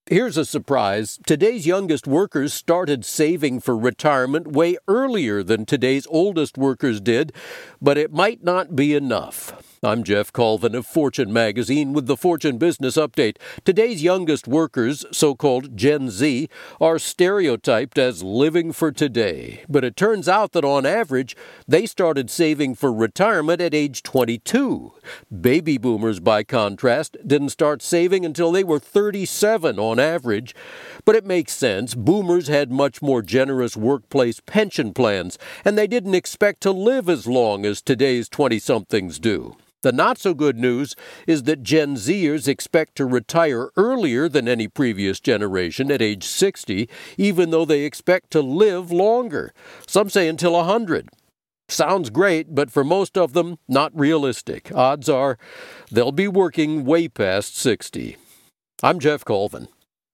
Here's a surprise. Today's youngest workers started saving for retirement way earlier than today's oldest workers did, but it might not be enough. I'm Jeff Colvin of Fortune Magazine with the Fortune Business Update. Today's youngest workers, so-called Gen Z, are stereotyped as living for today. But it turns out that on average, they started saving for retirement at age 22. Baby boomers, by contrast, didn't start saving until they were 37 on average. But it makes sense. Boomers had much more generous workplace pension plans, and they didn't expect to live as long as today's 20-somethings do. The not-so-good news is that Gen Zers expect to retire earlier than any previous generation at age 60, even though they expect to live longer. Some say until 100. Sounds great, but for most of them, not realistic. Odds are they'll be working way past 60. I'm Jeff Colvin.